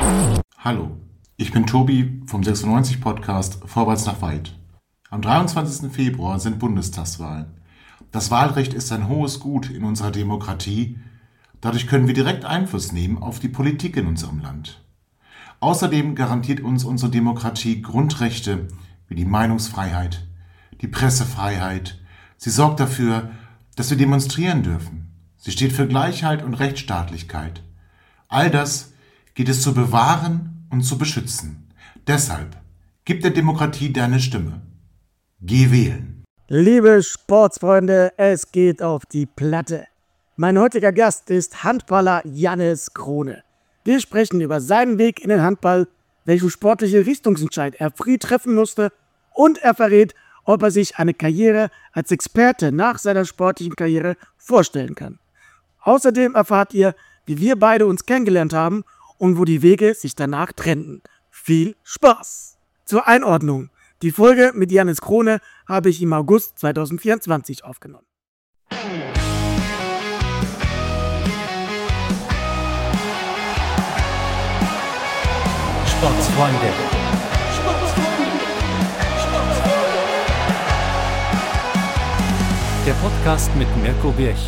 Hallo, ich bin Tobi vom 96-Podcast Vorwärts nach Weit. Am 23. Februar sind Bundestagswahlen. Das Wahlrecht ist ein hohes Gut in unserer Demokratie. Dadurch können wir direkt Einfluss nehmen auf die Politik in unserem Land. Außerdem garantiert uns unsere Demokratie Grundrechte wie die Meinungsfreiheit, die Pressefreiheit. Sie sorgt dafür, dass wir demonstrieren dürfen. Sie steht für Gleichheit und Rechtsstaatlichkeit. All das geht es zu bewahren und zu beschützen. Deshalb gib der Demokratie deine Stimme. Geh wählen. Liebe Sportsfreunde, es geht auf die Platte. Mein heutiger Gast ist Handballer Jannis Krone. Wir sprechen über seinen Weg in den Handball, welchen sportliche Richtungsentscheid er früh treffen musste und er verrät, ob er sich eine Karriere als Experte nach seiner sportlichen Karriere vorstellen kann. Außerdem erfahrt ihr, wie wir beide uns kennengelernt haben und wo die Wege sich danach trennten. Viel Spaß! Zur Einordnung. Die Folge mit Jannis Krone habe ich im August 2024 aufgenommen. Sportsfreunde. Der Podcast mit Mirko Birch.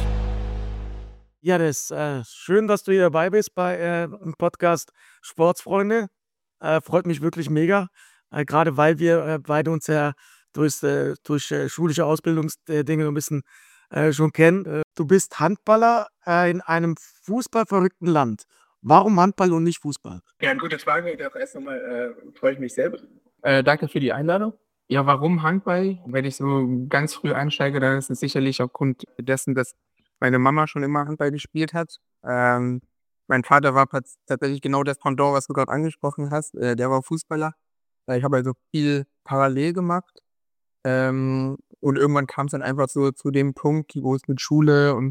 Ja, das ist schön, dass du hier dabei bist bei dem Podcast Sportsfreunde. Freut mich wirklich mega, gerade weil wir beide uns ja durch schulische Ausbildungsdinge so ein bisschen schon kennen. Du bist Handballer in einem fußballverrückten Land. Warum Handball und nicht Fußball? Ja, eine gute Frage. Doch erst einmal freue ich mich selber. Danke für die Einladung. Ja, warum Handball? Wenn ich so ganz früh einsteige, dann ist es sicherlich aufgrund dessen, dass meine Mama schon immer Handball gespielt hat. Mein Vater war tatsächlich genau das Pendant, was du gerade angesprochen hast. Der war Fußballer. Ich habe also viel parallel gemacht. Und irgendwann kam es dann einfach so zu dem Punkt, wo es mit Schule und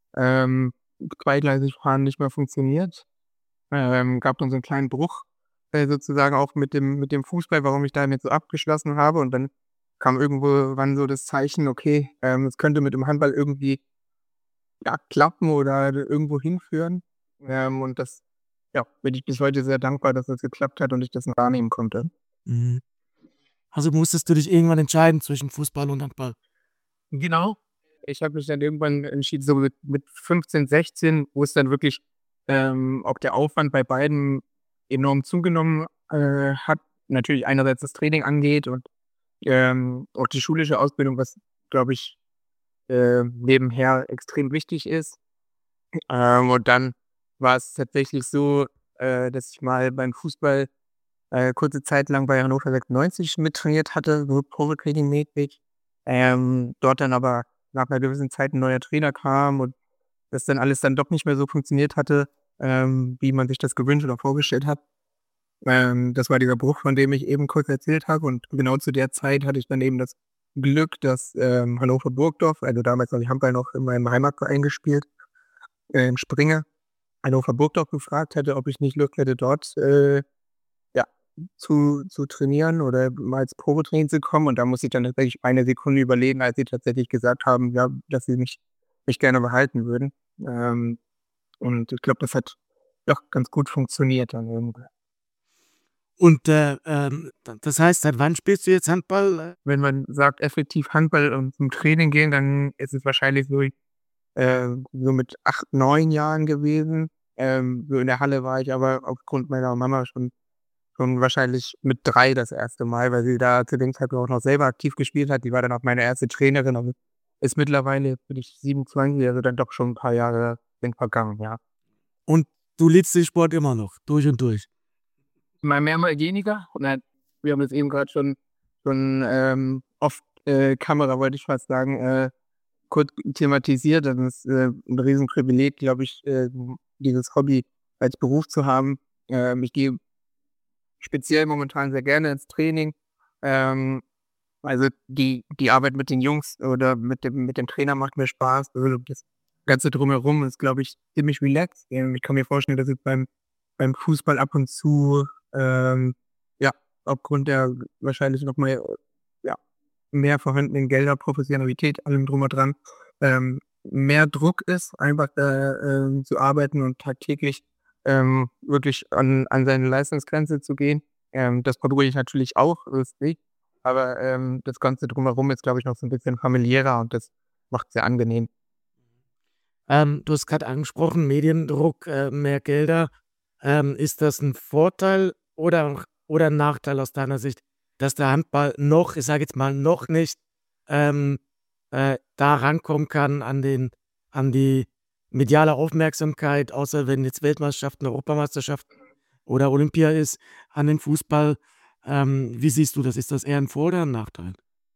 zweigleisig fahren nicht mehr funktioniert. Gab dann so einen kleinen Bruch sozusagen auch mit dem Fußball, warum ich da jetzt so abgeschlossen habe. Und dann kam irgendwann so das Zeichen, okay, es könnte mit dem Handball irgendwie klappen oder irgendwo hinführen. Und das bin ich bis heute sehr dankbar, dass das geklappt hat und ich das noch wahrnehmen konnte. Mhm. Also musstest du dich irgendwann entscheiden zwischen Fußball und Handball? Genau. Ich habe mich dann irgendwann entschieden, so mit 15, 16, wo es dann wirklich auch der Aufwand bei beiden enorm zugenommen hat. Natürlich einerseits das Training angeht und auch die schulische Ausbildung, was, glaube ich, nebenher extrem wichtig ist. Und dann war es tatsächlich so, dass ich mal beim Fußball kurze Zeit lang bei Hannover 96 mittrainiert hatte, so Probetraining-mäßig. Dort dann aber nach einer gewissen Zeit ein neuer Trainer kam und das dann alles dann doch nicht mehr so funktioniert hatte, wie man sich das gewünscht oder vorgestellt hat. Das war dieser Bruch, von dem ich eben kurz erzählt habe. Und genau zu der Zeit hatte ich dann eben das Glück, dass Hannover Burgdorf, also damals habe ich Handball noch in meinem Heimatverein gespielt, im Springer, Hannover Burgdorf gefragt hätte, ob ich nicht Lust hätte, dort zu trainieren oder mal als Probetraining zu kommen. Und da musste ich dann tatsächlich eine Sekunde überlegen, als sie tatsächlich gesagt haben, ja, dass sie mich gerne behalten würden. Und ich glaube, das hat doch ganz gut funktioniert dann irgendwie. Und das heißt, seit wann spielst du jetzt Handball? Wenn man sagt, effektiv Handball und zum Training gehen, dann ist es wahrscheinlich so mit 8, 9 Jahren gewesen. So in der Halle war ich aber aufgrund meiner Mama schon wahrscheinlich mit 3 das erste Mal, weil sie da zu dem Zeitpunkt auch noch selber aktiv gespielt hat. Die war dann auch meine erste Trainerin, aber ist mittlerweile, jetzt bin ich 27, also dann doch schon ein paar Jahre sind vergangen, ja. Und du liebst den Sport immer noch, durch und durch? Mal mehr, mal weniger. Wir haben es eben gerade schon oft Kamera, wollte ich fast sagen, kurz thematisiert. Das ist ein Riesenprivileg, glaube ich, dieses Hobby als Beruf zu haben. Ich gehe speziell momentan sehr gerne ins Training. Also die Arbeit mit den Jungs oder mit dem Trainer macht mir Spaß. Also das Ganze drumherum ist, glaube ich, ziemlich relaxed. Ich kann mir vorstellen, dass es beim Fußball ab und zu aufgrund der wahrscheinlich noch mal mehr vorhandenen Gelder, Professionalität, allem drum und dran, mehr Druck ist, einfach zu arbeiten und tagtäglich wirklich an seine Leistungsgrenze zu gehen. Das probiere ich natürlich auch, so ist nicht. Aber das Ganze drumherum ist, glaube ich, noch so ein bisschen familiärer und das macht es sehr angenehm. Du hast gerade angesprochen, Mediendruck, mehr Gelder. Ist das ein Vorteil oder ein Nachteil aus deiner Sicht, dass der Handball noch, ich sage jetzt mal, noch nicht ähm, da rankommen kann an die mediale Aufmerksamkeit, außer wenn jetzt Weltmeisterschaften, Europameisterschaften oder Olympia ist, an den Fußball. Wie siehst du das? Ist das eher ein Vor- oder ein Nachteil?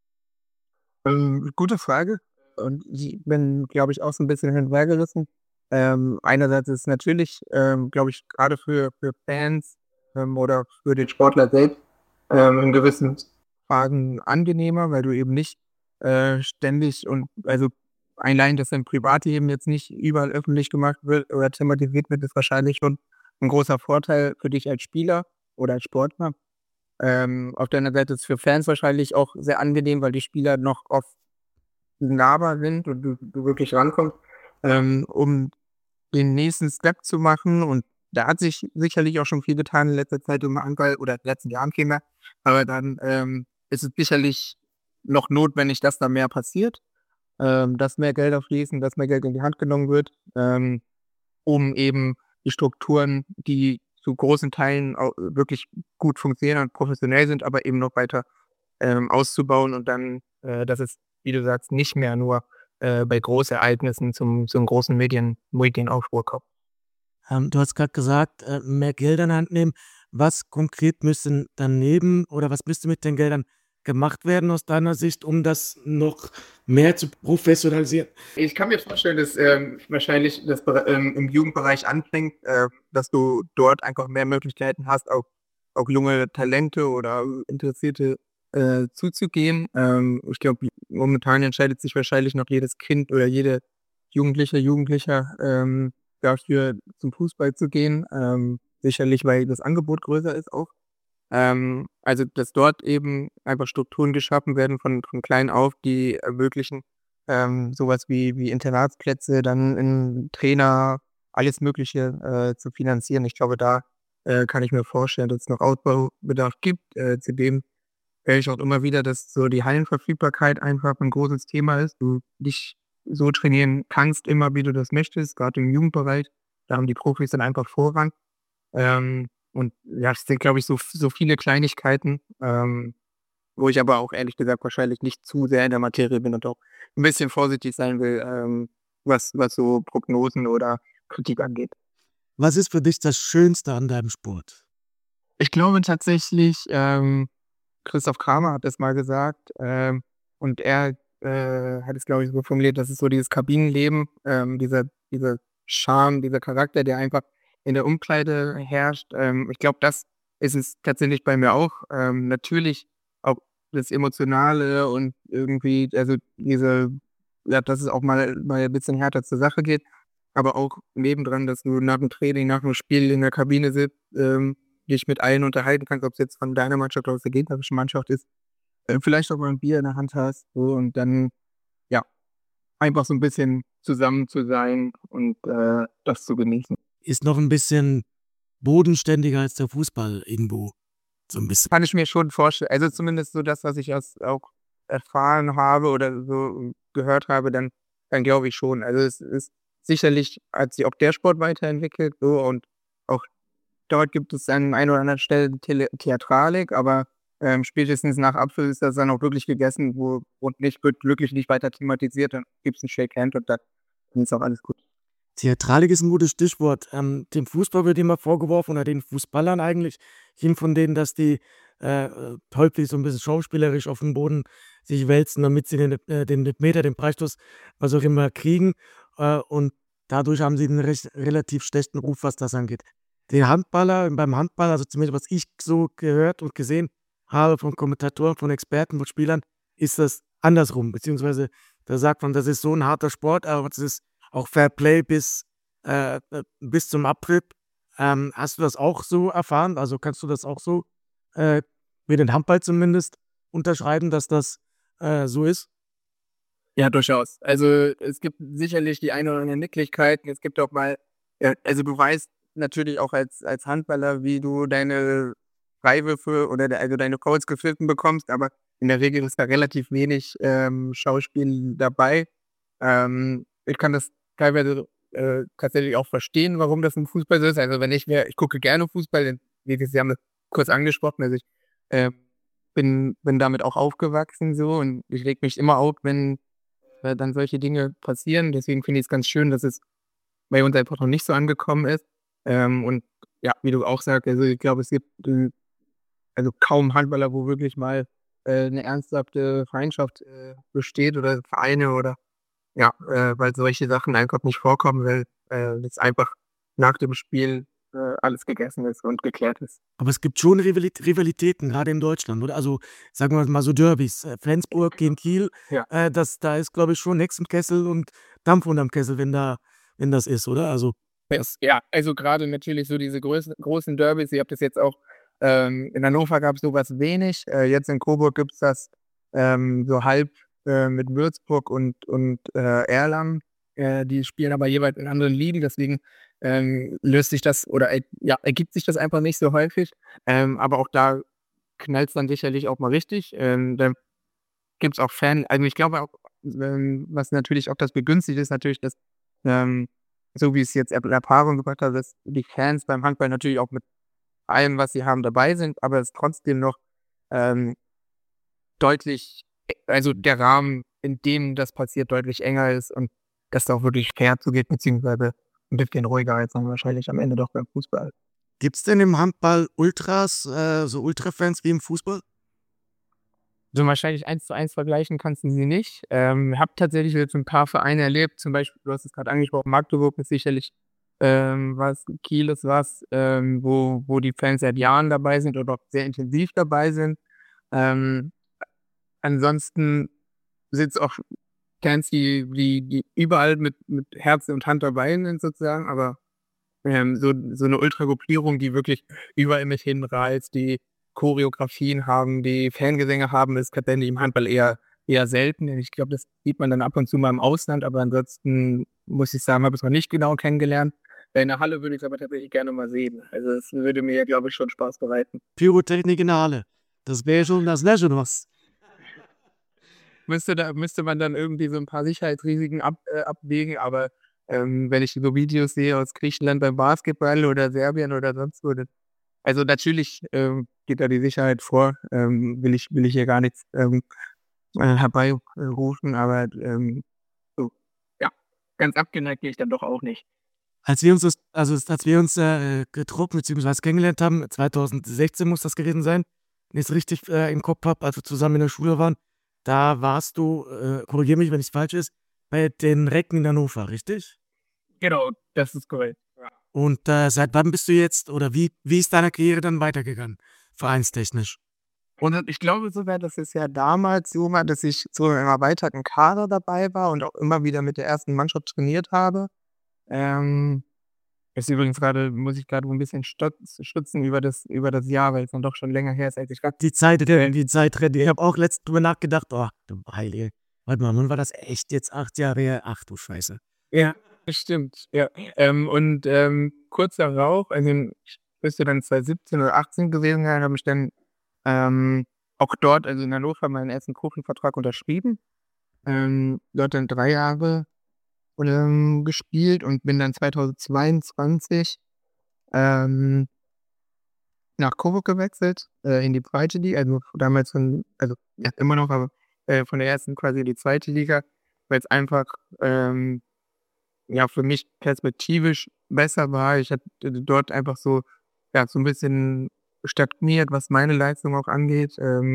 Gute Frage. Und ich bin, glaube ich, auch so ein bisschen hin und hergerissen. Einerseits ist es natürlich, glaube ich, gerade für Fans oder für den Sportler selbst in gewissen Fragen angenehmer, weil du eben nicht ständig und also allein, dass dein Privatleben jetzt nicht überall öffentlich gemacht wird oder thematisiert wird, ist wahrscheinlich schon ein großer Vorteil für dich als Spieler oder als Sportler. Auf der anderen Seite ist es für Fans wahrscheinlich auch sehr angenehm, weil die Spieler noch oft nahbar sind und du wirklich rankommst, um den nächsten Step zu machen. Und da hat sich sicherlich auch schon viel getan in letzter Zeit im Handball oder in den letzten Jahren vielmehr. Aber dann ist es sicherlich noch notwendig, dass da mehr passiert, dass mehr Gelder fließen, dass mehr Geld in die Hand genommen wird, um eben die Strukturen, die zu großen Teilen auch wirklich gut funktionieren und professionell sind, aber eben noch weiter auszubauen und dann, dass es, wie du sagst, nicht mehr nur bei Großereignissen zum großen Medienaufruhr kommt. Du hast gerade gesagt, mehr Gelder in die Hand nehmen. Was konkret müsste daneben oder was müsste mit den Geldern gemacht werden aus deiner Sicht, um das noch mehr zu professionalisieren? Ich kann mir vorstellen, dass wahrscheinlich das im Jugendbereich anfängt, dass du dort einfach mehr Möglichkeiten hast, auch junge Talente oder Interessierte zuzugehen. Ich glaube, momentan entscheidet sich wahrscheinlich noch jedes Kind oder jede Jugendlicher dafür, zum Fußball zu gehen. Sicherlich, weil das Angebot größer ist auch. Also, dass dort eben einfach Strukturen geschaffen werden von klein auf, die ermöglichen, so wie Internatsplätze, dann 'n Trainer, alles Mögliche zu finanzieren. Ich glaube, da kann ich mir vorstellen, dass es noch Ausbaubedarf gibt. Zudem höre ich auch immer wieder, dass so die Hallenverfügbarkeit einfach ein großes Thema ist. Du nicht so trainieren kannst immer, wie du das möchtest, gerade im Jugendbereich. Da haben die Profis dann einfach Vorrang. Und ja, es sind, glaube ich, so viele Kleinigkeiten, wo ich aber auch ehrlich gesagt wahrscheinlich nicht zu sehr in der Materie bin und auch ein bisschen vorsichtig sein will, was so Prognosen oder Kritik angeht. Was ist für dich das Schönste an deinem Sport? Ich glaube tatsächlich, Christoph Kramer hat das mal gesagt, und er hat es, glaube ich, so formuliert, das ist so dieses Kabinenleben, dieser Charme, dieser Charakter, der einfach in der Umkleide herrscht. Ich glaube, das ist es tatsächlich bei mir auch. Natürlich auch das Emotionale und irgendwie, also dass es auch mal ein bisschen härter zur Sache geht, aber auch nebendran, dass du nach dem Training, nach dem Spiel in der Kabine sitzt, dich mit allen unterhalten kannst, ob es jetzt von deiner Mannschaft oder aus der gegnerischen Mannschaft ist, vielleicht auch mal ein Bier in der Hand hast, so und dann, ja, einfach so ein bisschen zusammen zu sein und das zu genießen. Ist noch ein bisschen bodenständiger als der Fußball irgendwo, so ein bisschen. Kann ich mir schon vorstellen. Also, zumindest so das, was ich auch erfahren habe oder so gehört habe, dann glaube ich schon. Also, es ist sicherlich hat sich auch der Sport weiterentwickelt so und auch dort gibt es an einer oder anderen Stelle Theatralik, aber spätestens nach Abpfiff ist das dann auch wirklich gegessen, und wird wirklich nicht weiter thematisiert, dann gibt's 'n Shake Hand und dann ist auch alles gut. Theatralik ist ein gutes Stichwort. Dem Fußball wird immer vorgeworfen oder den Fußballern eigentlich, jeden von denen, dass die häufig so ein bisschen schauspielerisch auf dem Boden sich wälzen, damit sie den Meter, den Freistoß, was auch immer kriegen. Und dadurch haben sie einen relativ schlechten Ruf, was das angeht. Beim Handball, also zumindest was ich so gehört und gesehen habe von Kommentatoren, von Experten, von Spielern, ist das andersrum. Beziehungsweise da sagt man, das ist so ein harter Sport, aber es ist auch Fair Play bis zum Abpfiff. Hast du das auch so erfahren? Also kannst du das auch so wie den Handball zumindest unterschreiben, dass das so ist? Ja, durchaus. Also, es gibt sicherlich die eine oder andere Nicklichkeiten. Es gibt auch mal also, du weißt natürlich auch als Handballer, wie du deine Freiwürfe oder also deine Fouls gepfiffen bekommst, aber in der Regel ist da relativ wenig Schauspiel dabei. Ich kann das teilweise tatsächlich auch verstehen, warum das im Fußball so ist. Also ich gucke gerne Fußball, denn Sie haben das kurz angesprochen, also ich bin damit auch aufgewachsen so und ich reg mich immer auf, wenn dann solche Dinge passieren. Deswegen finde ich es ganz schön, dass es bei uns einfach noch nicht so angekommen ist. Und ja, wie du auch sagst, also ich glaube, es gibt also kaum Handballer, wo wirklich mal 'ne ernsthafte Feindschaft besteht oder Vereine oder ja, weil solche Sachen einfach nicht vorkommen, weil das einfach nach dem Spiel alles gegessen ist und geklärt ist. Aber es gibt schon Rivalitäten, gerade in Deutschland, oder? Also, sagen wir mal so Derbys, Flensburg gegen Kiel, Ja. da ist, glaube ich, schon Hexen im Kessel und Dampf unterm Kessel, wenn das ist, oder? Also, Ja, also gerade natürlich so diese großen Derbys. Ihr habt das jetzt auch in Hannover gab es sowas wenig. Jetzt in Coburg gibt's das so halb mit Würzburg und Erlangen. Die spielen aber jeweils in anderen Ligen, deswegen löst sich das oder ja, ergibt sich das einfach nicht so häufig. Aber auch da knallt's dann sicherlich auch mal richtig. Da gibt's auch also ich glaube auch, was natürlich auch das begünstigt, ist natürlich, dass ähm, so wie es jetzt Erfahrung gebracht hat, dass die Fans beim Handball natürlich auch mit allem, was sie haben, dabei sind, aber es trotzdem noch ähm, deutlich also der Rahmen, in dem das passiert, deutlich enger ist und dass da auch wirklich fair zugeht, beziehungsweise ein bisschen ruhiger als dann wahrscheinlich am Ende doch beim Fußball. gibt's denn im Handball Ultras, so Ultrafans wie im Fußball? So wahrscheinlich 1:1 vergleichen kannst du sie nicht. Habe tatsächlich jetzt ein paar Vereine erlebt, zum Beispiel, du hast es gerade angesprochen, Magdeburg ist sicherlich was, Kiel ist was, wo die Fans seit Jahren dabei sind oder auch sehr intensiv dabei sind. Ähm, ansonsten sind's auch Fans, die überall mit Herz und Hand dabei sind sozusagen, aber so 'ne Ultragruppierung, die wirklich überall mit hinreißt, die Choreografien haben, die Fangesänge haben, ist tatsächlich im Handball eher selten. Ich glaube, das sieht man dann ab und zu mal im Ausland, aber ansonsten muss ich sagen, habe ich's noch nicht genau kennengelernt. In der Halle würde ich's aber tatsächlich gerne mal sehen. Also, es würde mir, glaube ich, schon Spaß bereiten. Pyrotechnik in der Halle. Das wäre schon was. Müsste man dann irgendwie so 'n paar Sicherheitsrisiken abwägen, aber wenn ich so Videos sehe aus Griechenland beim Basketball oder Serbien oder sonst wo, also, natürlich geht da die Sicherheit vor, will ich hier gar nichts herbeirufen, aber so, ja, ganz abgeneigt gehe ich dann doch auch nicht. Als wir uns, getroffen beziehungsweise kennengelernt haben, 2016 muss das gewesen sein, wenn ich's richtig, im Kopf habe, als wir zusammen in der Schule waren, da warst du, korrigiere mich, wenn es falsch ist, bei den Recken in Hannover, richtig? Genau, das ist korrekt. Ja. Und, seit wann bist du jetzt oder wie ist deine Karriere dann weitergegangen, vereinstechnisch? Und ich glaube sogar, dass es ja damals so war, dass ich so im erweiterten Kader dabei war und auch immer wieder mit der ersten Mannschaft trainiert habe. Ähm, ist übrigens grade muss ich grade so 'n bisschen stutzen über das Jahr, weil es dann doch schon länger her ist, als ich grad Die Zeit rennt. Ich habe auch letztens drüber nachgedacht: „Oh, du Heilige. Warte mal, wann war das echt jetzt 8 Jahre her? Ach du Scheiße.“ ja, das stimmt, ja. Kurz darauf, also ich müsste dann 2017 oder 18 gewesen sein, habe ich dann auch dort, also in Hannover, meinen ersten Profivertrag unterschrieben. Dort dann 3 Jahre gespielt und bin dann 2022 ähm, nach Coburg gewechselt, in die zweite Liga, also damals ja, immer noch, aber von der ersten quasi in die zweite Liga, weil's einfach ja, für mich perspektivisch besser war. Ich hatte dort einfach so ja, so 'n bisschen stagniert, was meine Leistung auch angeht,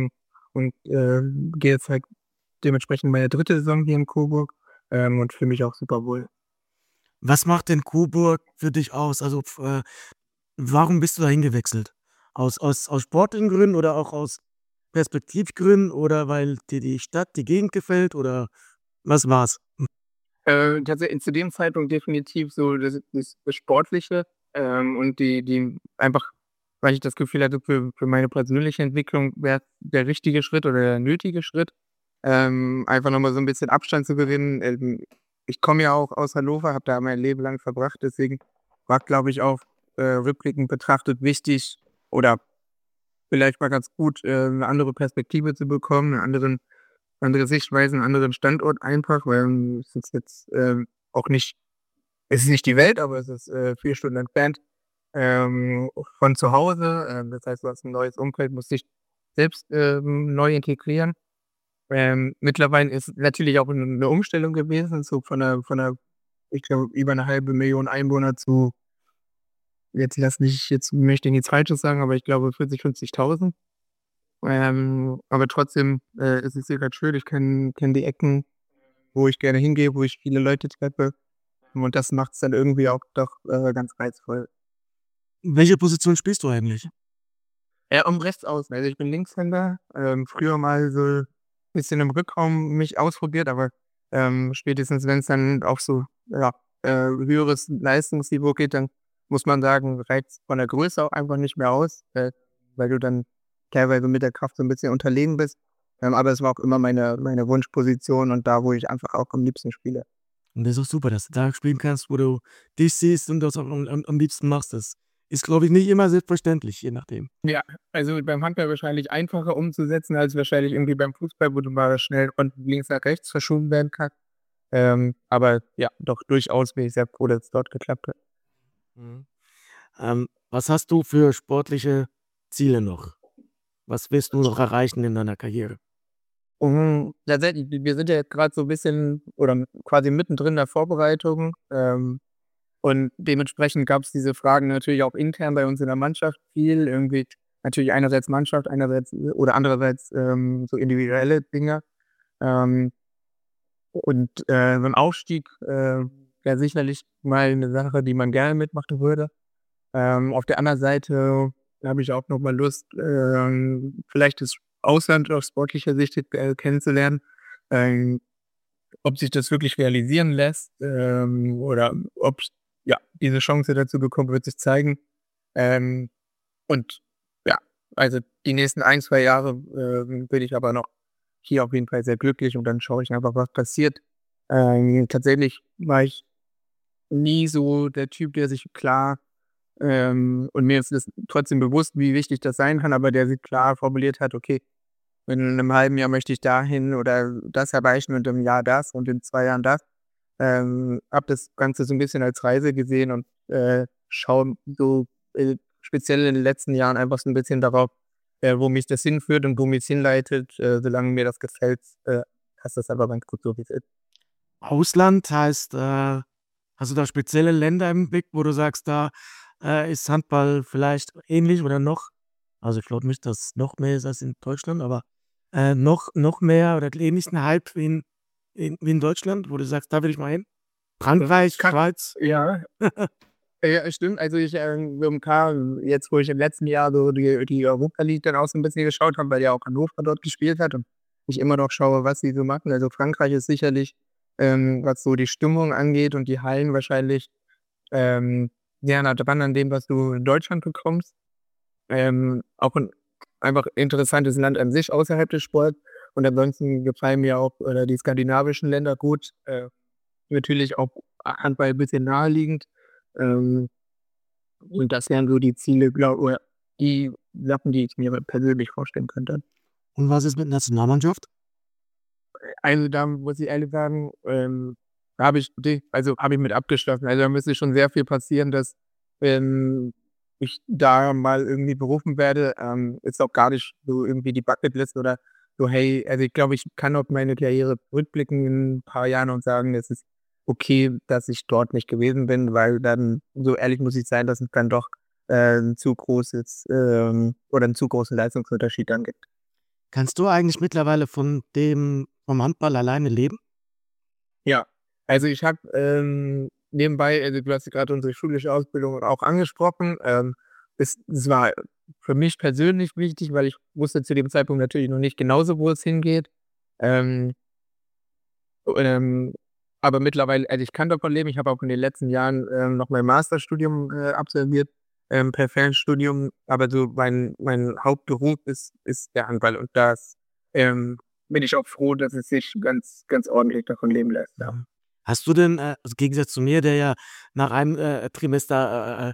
gehe jetzt halt dementsprechend meine dritte Saison hier in Coburg, und fühle mich auch super wohl. Was macht denn Coburg für dich aus? Also, warum bist du dahin gewechselt? Aus sportlichen Gründen oder auch aus Perspektivgründen oder weil dir die Stadt, die Gegend gefällt oder was war's? Tatsächlich zu dem Zeitpunkt definitiv so das Sportliche, und die einfach, weil ich das Gefühl hatte, für meine persönliche Entwicklung wäre der richtige Schritt oder der nötige Schritt, einfach noch mal so 'n bisschen Abstand zu gewinnen. Ich komme ja auch aus Hannover, habe da mein Leben lang verbracht, deswegen war, glaube ich, auch rückblickend betrachtet wichtig oder vielleicht mal ganz gut, eine andere Perspektive zu bekommen, andere Sichtweise, einen anderen Standort einfach, weil es ist jetzt auch nicht, es ist nicht die Welt, aber es ist 4 Stunden entfernt von zu Hause. Das heißt, du hast ein neues Umfeld, musst dich selbst neu integrieren. Mittlerweile ist natürlich auch eine Umstellung gewesen, so von einer, ich glaube, über 1.500.000 Einwohner zu, jetzt möchte ich nichts Falsches sagen, aber ich glaube 40, 50.000. Aber trotzdem ist es hier grad schön. Ich kenn die Ecken, wo ich gerne hingehe, wo ich viele Leute treffe. Und das macht es dann irgendwie auch doch ganz reizvoll. Welche Position spielst du eigentlich? Um rechts außen. Also ich bin Linkshänder. Früher mal so ein bisschen im Rückraum mich ausprobiert, aber spätestens wenn es dann auf so höheres Leistungsniveau geht, dann muss man sagen, reicht von der Größe auch einfach nicht mehr aus, weil du dann teilweise mit der Kraft so ein bisschen unterlegen bist. Aber es war auch immer meine Wunschposition und da, wo ich einfach auch am liebsten spiele. Und das ist auch super, dass du da spielen kannst, wo du dich siehst und das auch am liebsten machst. Das ist, glaube ich, nicht immer selbstverständlich, je nachdem. Ja, also beim Handball wahrscheinlich einfacher umzusetzen als wahrscheinlich irgendwie beim Fußball, wo du mal schnell von links nach rechts verschoben werden kannst. Aber ja, doch durchaus bin ich sehr froh, dass es dort geklappt hat. Mhm. Was hast du für sportliche Ziele noch? Was willst du noch erreichen in deiner Karriere? Tatsächlich, wir sind ja jetzt gerade so ein bisschen oder quasi mittendrin in der Vorbereitung. Und dementsprechend gab es diese Fragen natürlich auch intern bei uns in der Mannschaft viel. Irgendwie natürlich einerseits Mannschaft, andererseits so individuelle Dinge. Ähm, und so ein Aufstieg wäre sicherlich mal eine Sache, die man gerne mitmachen würde. Auf der anderen Seite habe ich auch noch mal Lust, vielleicht das Ausland aus sportlicher Sicht kennenzulernen. Ähm, Ob sich das wirklich realisieren lässt, oder ob ich, ja, diese Chance dazu bekomme, wird sich zeigen. Ähm, und ja, also die nächsten 1, 2 Jahre bin ich aber noch hier auf jeden Fall sehr glücklich und dann schaue ich einfach, was passiert. Tatsächlich war ich nie so der Typ, der sich klar und mir ist es trotzdem bewusst, wie wichtig das sein kann, aber der sich klar formuliert hat: „Okay, in einem halben Jahr möchte ich dahin oder das erreichen und im Jahr das und in 2 Jahren das.“ Habe das Ganze so ein bisschen als Reise gesehen und schaue so speziell in den letzten Jahren einfach so ein bisschen darauf, wo mich das hinführt und wo mich's hinleitet. Solange mir das gefällt, passt das aber ganz gut so, wie's ist. Ausland heißt, hast du da spezielle Länder im Blick, wo du sagst, da ist Handball vielleicht ähnlich oder noch, also ich glaube nicht, dass es noch mehr ist als in Deutschland, aber noch mehr oder ähnlichen Hype wie in Deutschland, wo du sagst, da will ich mal hin? Frankreich, Kann Schweiz? Ja. Ja, stimmt. Also ich, jetzt, wo ich im letzten Jahr so die Europa League dann auch so ein bisschen geschaut habe, weil ja auch Hannover dort gespielt hat und ich immer noch schaue, was sie so machen. Also Frankreich ist sicherlich, was so die Stimmung angeht und die Hallen wahrscheinlich, sehr nah dran an dem, was du in Deutschland bekommst. Auch 'n einfach interessantes Land an sich außerhalb des Sports. Und ansonsten gefallen mir auch, die skandinavischen Länder gut. Natürlich auch Handball ein bisschen naheliegend. Ähm, und das wären so die Ziele, oder die Sachen, die ich mir persönlich vorstellen könnte. Und was ist mit Nationalmannschaft? Also, da muss ich ehrlich sagen, habe ich mit abgeschlossen. Also, da müsste schon sehr viel passieren, dass, ähm, ich da mal irgendwie berufen werde. Ist auch gar nicht so irgendwie die Bucketlist oder so: „Hey“, also, ich glaube, ich kann auf meine Karriere zurückblicken in 'n paar Jahren und sagen, es ist okay, dass ich dort nicht gewesen bin, weil dann, so ehrlich muss ich sein, dass es dann doch, 'n zu großes, oder 'n zu großen Leistungsunterschied dann gibt. Kannst du eigentlich mittlerweile vom Handball alleine leben? Ja, also ich habe, nebenbei, also du hast ja grade unsere schulische Ausbildung auch angesprochen. Es war für mich persönlich wichtig, weil ich wusste zu dem Zeitpunkt natürlich noch nicht genauso, wo es hingeht. Ähm, ähm, aber mittlerweile, also ich kann davon leben. Ich habe auch in den letzten Jahren, noch mein Masterstudium, absolviert, per Fernstudium. Aber so mein Hauptberuf ist der Handball und das, bin ich auch froh, dass es sich ganz ganz ordentlich davon leben lässt, ja. Mhm. Hast du denn, also im Gegensatz zu mir, der ja nach einem Trimester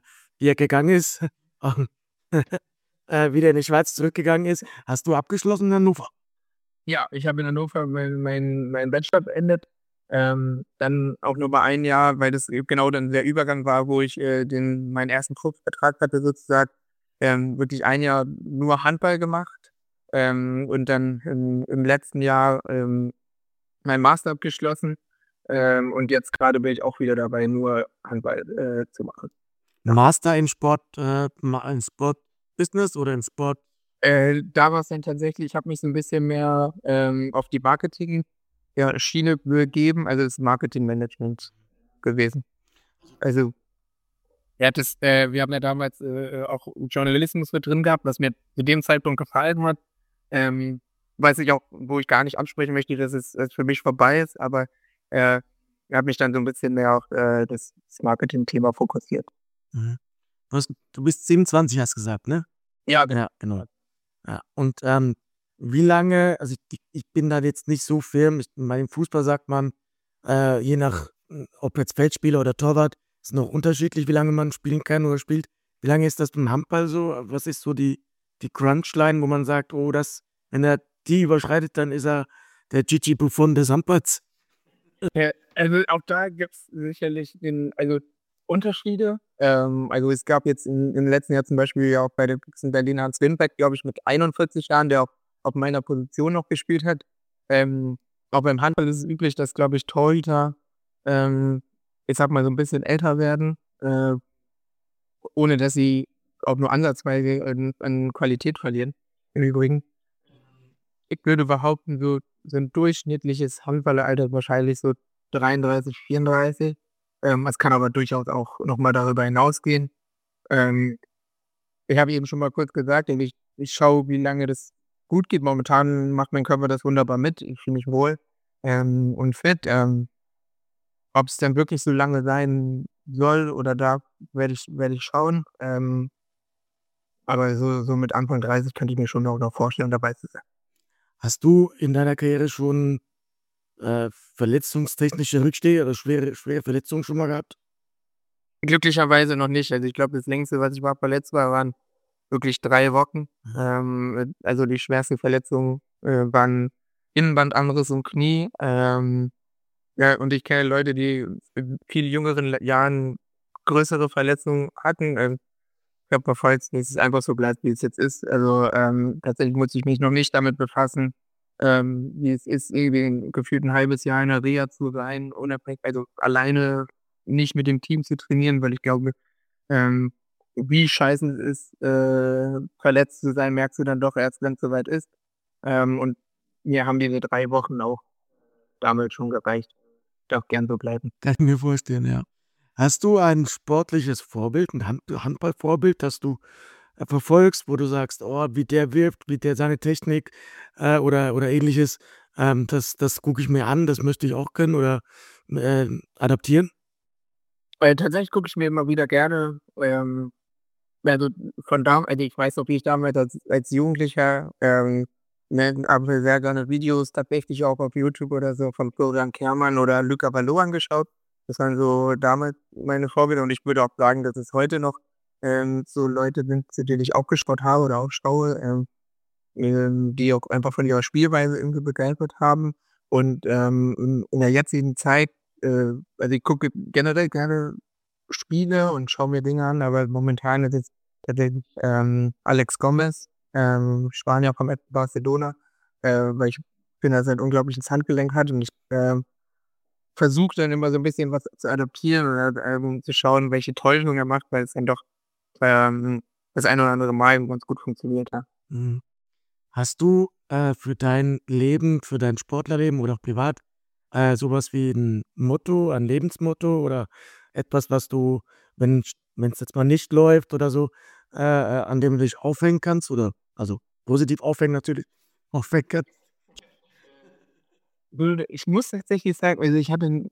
wie er gegangen ist, wieder in die Schweiz zurückgegangen ist, hast du abgeschlossen in Hannover. Ja, ich habe in Hannover meinen Bachelor beendet. Dann auch nur mal ein Jahr, weil das genau dann der Übergang war, wo ich meinen ersten Profivertrag hatte sozusagen. Wirklich ein Jahr nur Handball gemacht. Und dann im letzten Jahr meinen Master abgeschlossen. Und jetzt gerade bin ich auch wieder dabei, nur Handball zu machen. Master in Sport, in Sportbusiness oder in Sport? Da war es dann tatsächlich, ich habe mich so ein bisschen mehr auf die Schiene begeben, also das Marketingmanagement gewesen. Also wir haben ja damals auch Journalismus mit drin gehabt, was mir zu dem Zeitpunkt gefallen hat. Weiß ich auch, wo ich gar nicht ansprechen möchte, dass es für mich vorbei ist, aber ich habe mich dann so ein bisschen mehr auf das Marketing-Thema fokussiert. Mhm. Du bist 27, hast du gesagt, ne? Ja, genau. Ja, genau. Ja. Und wie lange, also ich bin da jetzt nicht so firm, im Fußball sagt man, je nach, ob jetzt Feldspieler oder Torwart, ist noch unterschiedlich, wie lange man spielen kann oder spielt. Wie lange ist das beim Handball so? Was ist so die Crunchline, wo man sagt, oh, wenn er die überschreitet, dann ist er der Gigi Buffon des Handballs? Also auch da gibt es sicherlich Unterschiede. Also es gab jetzt im letzten Jahr zum Beispiel ja auch bei den Füchsen Berlin Hans Lindbeck, glaube ich, mit 41 Jahren, der auch auf meiner Position noch gespielt hat. Auch beim Handball ist es üblich, dass, glaube ich, Torhüter, ich sag mal, so ein bisschen älter werden, ohne dass sie auch nur ansatzweise an Qualität verlieren. Im Übrigen. Ich würde behaupten, so ein durchschnittliches Handballeralter wahrscheinlich so 33, 34. Es kann aber durchaus auch noch mal darüber hinausgehen. Ich habe eben schon mal kurz gesagt, ich schaue, wie lange das gut geht. Momentan macht mein Körper das wunderbar mit. Ich fühle mich wohl und fit. Ob es dann wirklich so lange sein soll oder darf, werde ich schauen. Aber so mit Anfang 30 könnte ich mir schon noch vorstellen, dabei zu sein. Hast du in deiner Karriere schon verletzungstechnische Rückschläge oder schwere Verletzungen schon mal gehabt? Glücklicherweise noch nicht. Also ich glaube, das Längste, was ich mal verletzt war, waren wirklich 3 Wochen. Also die schwerste Verletzung waren Innenbandanriss im Knie. Ja, und ich kenne Leute, die in viel jüngeren Jahren größere Verletzungen hatten. Körperfalls, es ist einfach so bleibt, wie es jetzt ist. Also tatsächlich muss ich mich noch nicht damit befassen, wie es ist, irgendwie gefühlt ein halbes Jahr in der Reha zu sein, unabhängig, also alleine nicht mit dem Team zu trainieren, weil ich glaube, ähm, wie scheiße es ist, verletzt zu sein, merkst du dann doch erst, wenn es soweit ist. Und mir haben diese 3 Wochen auch damals schon gereicht. Darf gern so bleiben. Kann ich mir vorstellen, ja. Hast du ein sportliches Vorbild, ein Handballvorbild, das du verfolgst, wo du sagst, oh, wie der wirft, wie der seine Technik oder Ähnliches, das gucke ich mir an, das möchte ich auch können oder adaptieren? Tatsächlich gucke ich mir immer wieder gerne, also also ich weiß noch, wie ich damals als Jugendlicher, habe mir sehr gerne Videos tatsächlich auch auf YouTube oder so von Florian Kehrmann oder Luca Vallo angeschaut. Das waren so damals meine Vorbilder und ich würde auch sagen, dass es heute noch so Leute sind, zu denen ich auch geschaut habe oder auch schaue, die auch einfach von ihrer Spielweise irgendwie begeistert haben. Und in der jetzigen Zeit, also ich gucke generell gerne Spiele und schaue mir Dinge an, aber momentan ist jetzt tatsächlich Alex Gomez, Spanier vom FC Barcelona, weil ich finde, dass er ein unglaubliches Handgelenk hat und ich versuche dann immer so ein bisschen was zu adaptieren oder zu schauen, welche Täuschung er macht, weil es dann doch das ein oder andere Mal ganz gut funktioniert hat. Mhm. Hast du für dein Leben, für dein Sportlerleben oder auch privat sowas wie ein Motto, ein Lebensmotto oder etwas, was du, wenn es jetzt mal nicht läuft oder so, an dem du dich aufhängen kannst oder also positiv aufhängen natürlich, aufhängen kannst? Ich muss tatsächlich sagen, also ich hatte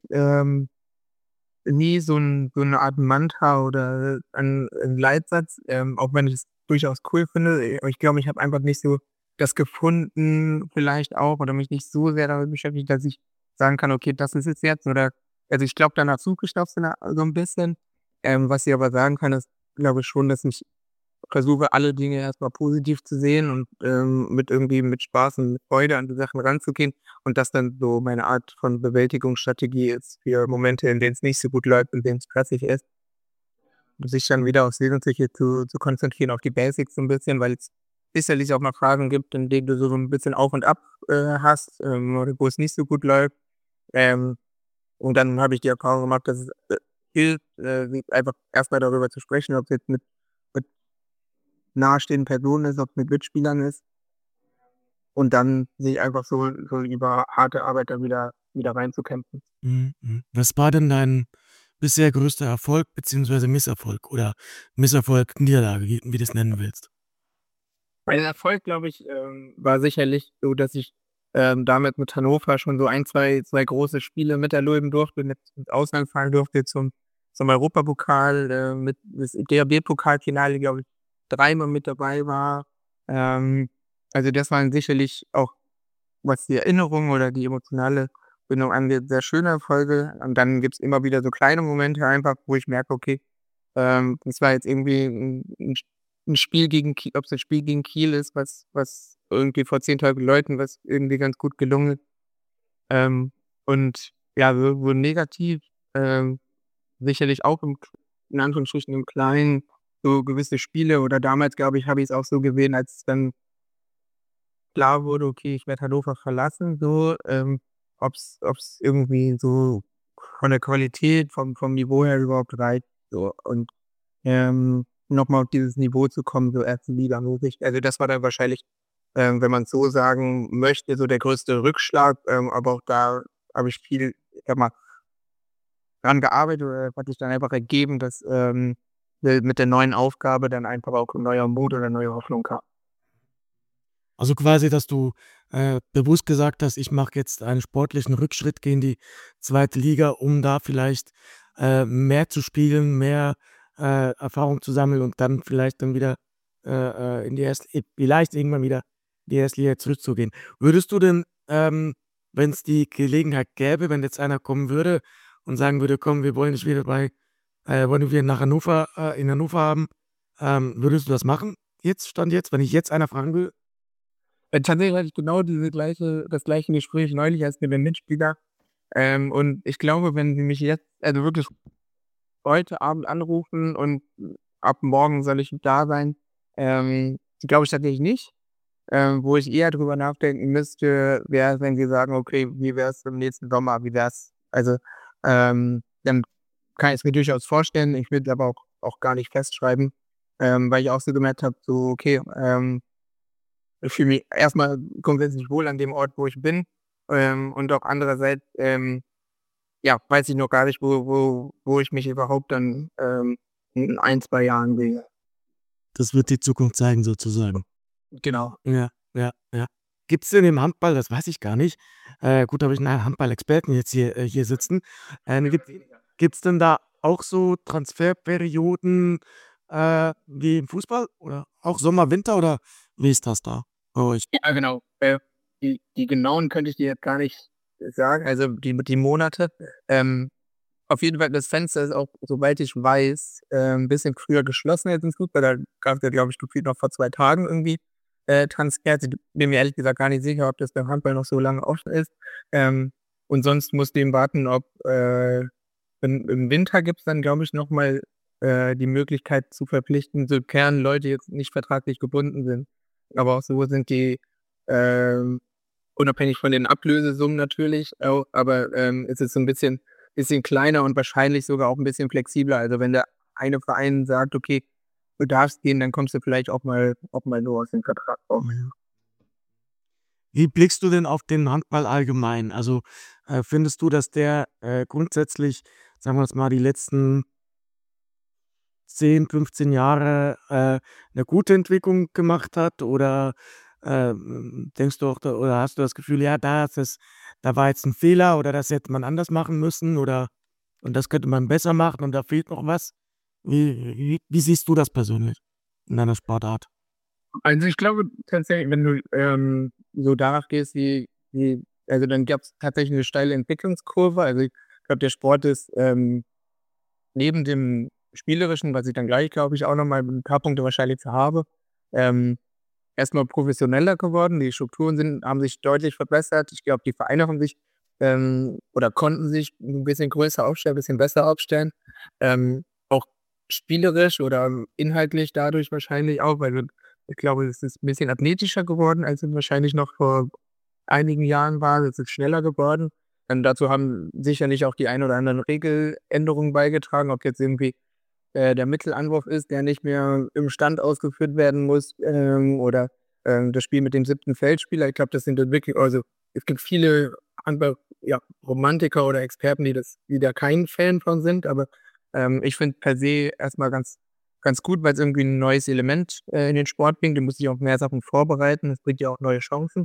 nie so 'ne Art Mantra oder einen Leitsatz, auch wenn ich es durchaus cool finde. Ich glaube, ich habe einfach nicht so das gefunden vielleicht auch oder mich nicht so sehr damit beschäftigt, dass ich sagen kann: „Okay, das ist es jetzt." Oder also, ich glaube, danach suche ich auch so 'n bisschen. Was ich aber sagen kann, ist, glaube ich schon, dass ich versuche, alle Dinge erstmal positiv zu sehen und mit Spaß und mit Freude an die Sachen ranzugehen und das dann so meine Art von Bewältigungsstrategie ist für Momente, in denen es nicht so gut läuft, in denen es stressig ist, sich dann wieder aufs Wesentliche zu konzentrieren, auf die Basics so ein bisschen, weil es sicherlich auch mal Phasen gibt, in denen du so ein bisschen Auf und Ab hast, oder wo es nicht so gut läuft. Ähm, und dann habe ich die Erfahrung gemacht, dass es hilft, sich einfach erst mal darüber zu sprechen, ob's jetzt mit nahestehenden Personen ist, ob's mit Mitspielern ist und dann sich einfach so über harte Arbeit da wieder reinzukämpfen. Mhm, mhm. Was war denn dein bisher größter Erfolg beziehungsweise Misserfolg oder Misserfolg, Niederlage, wie du es nennen willst? Mein Erfolg, glaube ich, war sicherlich so, dass ich, damit mit Hannover schon so zwei große Spiele miterleben durfte, ins Ausland fahren durfte zum Europapokal, mit das DHB-Pokalfinale, glaube ich, dreimal mit dabei war. Ähm, also das waren sicherlich auch, was die Erinnerung oder die emotionale Bindung angeht, sehr schöne Erfolge. Und dann gibt's immer wieder so kleine Momente einfach, wo ich merke, okay, das war jetzt irgendwie 'n Spiel gegen Kiel, ob's 'n Spiel gegen Kiel ist, was irgendwie vor 10.000 Leuten, was irgendwie ganz gut gelungen ist. Und ja, so negativ, sicherlich auch in Anführungsstrichen im Kleinen, so gewisse Spiele oder damals, glaube ich, habe ich's auch so gesehen, als dann klar wurde: „Okay, ich werde Hannover verlassen“, so, ob's irgendwie so von der Qualität, vom Niveau her überhaupt reicht, so. Und noch mal auf dieses Niveau zu kommen, so 1. Liga mäßig. Also, das war dann wahrscheinlich, wenn man's so sagen möchte, so der größte Rückschlag, aber auch da habe ich viel, ich sage mal, dran gearbeitet oder hat sich dann einfach ergeben, dass, mit der neuen Aufgabe dann einfach auch 'n neuer Mut oder neue Hoffnung kam. Also quasi, dass du, bewusst gesagt hast: „Ich mache jetzt einen sportlichen Rückschritt, gehe in die zweite Liga, um da vielleicht, mehr zu spielen, mehr, Erfahrung zu sammeln und dann vielleicht dann wieder, in die erste vielleicht irgendwann wieder in die erste Liga zurückzugehen.“ Würdest du denn, wenn es die Gelegenheit gäbe, wenn jetzt einer kommen würde und sagen würde: „Komm, wir wollen dich wieder wollen wir nach Hannover in Hannover haben“, würdest du das machen jetzt Stand jetzt, wenn ich jetzt einer fragen würde? Tatsächlich hatte ich genau das gleiche Gespräch neulich erst mit 'nem Mitspieler. Und ich glaube, wenn Sie mich jetzt also wirklich heute Abend anrufen und ab morgen soll ich da sein, glaube ich tatsächlich nicht. Wo ich eher drüber nachdenken müsste, wäre, wenn Sie sagen: „Okay, wie wär's im nächsten Sommer? Wie wär's?“ Also, dann kann ich's mir durchaus vorstellen. Ich würde aber auch gar nicht festschreiben, weil ich auch so gemerkt habe, so, okay, ich fühle mich erstmal grundsätzlich wohl an dem Ort, wo ich bin, und auch andererseits, ja, weiß ich noch gar nicht, wo ich mich überhaupt dann, in 2 Jahren sehe. Das wird die Zukunft zeigen sozusagen. Genau. Ja, ja, ja. Gibt's denn im Handball, das weiß ich gar nicht, gut, da habe ich 'n Handball-Experten jetzt hier sitzen. Gibt's denn da auch so Transferperioden, wie im Fußball oder auch Sommer, Winter oder wie ist das da bei euch? Ja, genau. Die genauen könnte ich dir jetzt gar nicht sagen, also die Monate. Ähm, auf jeden Fall, das Fenster ist auch, soweit ich weiß, 'n bisschen früher geschlossen jetzt im Fußball. Da gab's ja, glaube ich, gefühlt noch vor 2 Tagen irgendwie, Transfers. Ich bin mir ehrlich gesagt gar nicht sicher, ob das beim Handball noch so lange offen ist. Und sonst musst du eben warten, ob, im Winter gibt's dann, glaube ich, noch mal, die Möglichkeit zu verpflichten, sofern Leute jetzt nicht vertraglich gebunden sind. Aber auch so sind die, ähm, unabhängig von den Ablösesummen natürlich auch, aber, es ist so 'n bisschen kleiner und wahrscheinlich sogar auch 'n bisschen flexibler. Also, wenn der eine Verein sagt: „Okay, du darfst gehen“, dann kommst du vielleicht auch mal so aus dem Vertrag raus. Mhm. Wie blickst du denn auf den Handball allgemein? Also, findest du, dass der, grundsätzlich, sagen wir jetzt mal, die letzten 10, 15 Jahre, 'ne gute Entwicklung gemacht hat oder, denkst du auch oder hast du das Gefühl, ja, da war jetzt ein Fehler oder das hätte man anders machen müssen oder und das könnte man besser machen und da fehlt noch was? Wie siehst du das persönlich in deiner Sportart? Also, ich glaube tatsächlich, wenn du, so danach gehst, wie also, dann gab's tatsächlich 'ne steile Entwicklungskurve. Also, ich glaube, der Sport ist, neben dem Spielerischen, was ich dann gleich, glaube ich, auch nochmal ein paar Punkte wahrscheinlich zu habe. Erstmal professioneller geworden. Die Strukturen haben sich deutlich verbessert. Ich glaube, die Vereine haben sich oder konnten sich ein bisschen größer aufstellen, ein bisschen besser aufstellen. Auch spielerisch oder inhaltlich dadurch wahrscheinlich auch, weil ich glaube, es ist ein bisschen athletischer geworden, als es wahrscheinlich noch vor einigen Jahren war. Es ist schneller geworden. Dazu haben sicherlich auch die ein oder anderen Regeländerungen beigetragen, ob jetzt irgendwie der Mittelanwurf ist, der nicht mehr im Stand ausgeführt werden muss, oder das Spiel mit dem 7. Feldspieler. Ich glaube, das sind dann wirklich, also es gibt viele andere, ja, Romantiker oder Experten, die da kein Fan von sind, aber ich finde per se erstmal ganz gut, weil es irgendwie ein neues Element in den Sport bringt. Du musst dich auf mehr Sachen vorbereiten. Es bringt dir auch neue Chancen.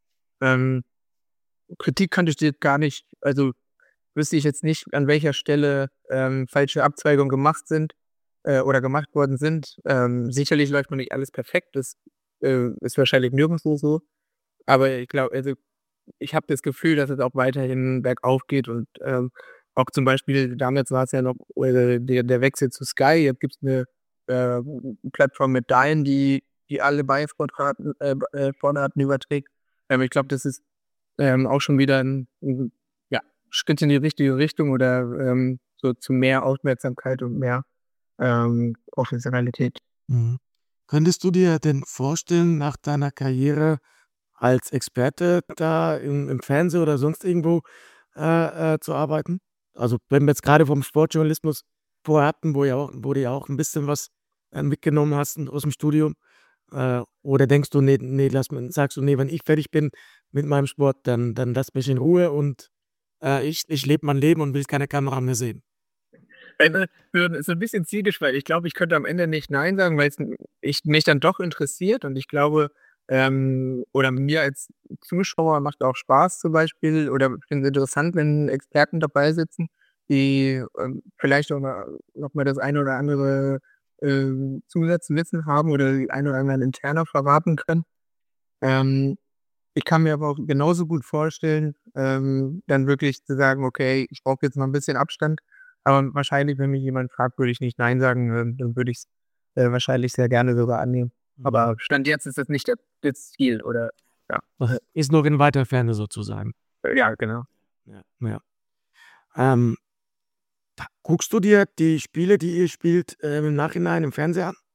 Kritik kannte ich jetzt gar nicht, also wüsste ich jetzt nicht, an welcher Stelle falsche Abzweigungen gemacht sind oder gemacht worden sind. Sicherlich läuft noch nicht alles perfekt, das ist wahrscheinlich nirgendwo so. Aber ich glaube, also ich habe das Gefühl, dass es auch weiterhin bergauf geht und auch zum Beispiel, damals war es ja noch der Wechsel zu Sky. Jetzt gibt es eine Plattform mit Dyn, die alle Sportarten überträgt. Ich glaube, das ist auch schon wieder ein ja, Schritt in die richtige Richtung oder so zu mehr Aufmerksamkeit und mehr Professionalität. Mhm. Könntest du dir denn vorstellen, nach deiner Karriere als Experte da im Fernsehen oder sonst irgendwo zu arbeiten? Also wenn wir jetzt gerade vom Sportjournalismus vorher hatten, wo du ja auch ein bisschen was mitgenommen hast aus dem Studium, oder denkst du, nee, sagst du, nee, wenn ich fertig bin mit meinem Sport, dann lass mich in Ruhe und ich lebe mein Leben und will keine Kamera mehr sehen. So ein bisschen zynisch, weil ich glaube, ich könnte am Ende nicht Nein sagen, weil es mich dann doch interessiert und ich glaube, oder mir als Zuschauer macht auch Spaß zum Beispiel oder ich finde es interessant, wenn Experten dabei sitzen, die vielleicht auch noch mal das eine oder andere Zusatzwissen haben oder die ein oder anderen interner verraten können. Ähm, Ich kann mir aber auch genauso gut vorstellen, dann wirklich zu sagen: „Okay, ich brauche jetzt mal ein bisschen Abstand.“ Aber wahrscheinlich, wenn mich jemand fragt, würde ich nicht nein sagen, dann würde ich's wahrscheinlich sehr gerne sogar annehmen. Aber Stand jetzt ist das nicht das Ziel oder ja. Ist noch in weiter Ferne sozusagen. Ja, genau. Ja, ja. Ähm, Guckst du dir die Spiele, die ihr spielt, im Nachhinein im Fernseher an?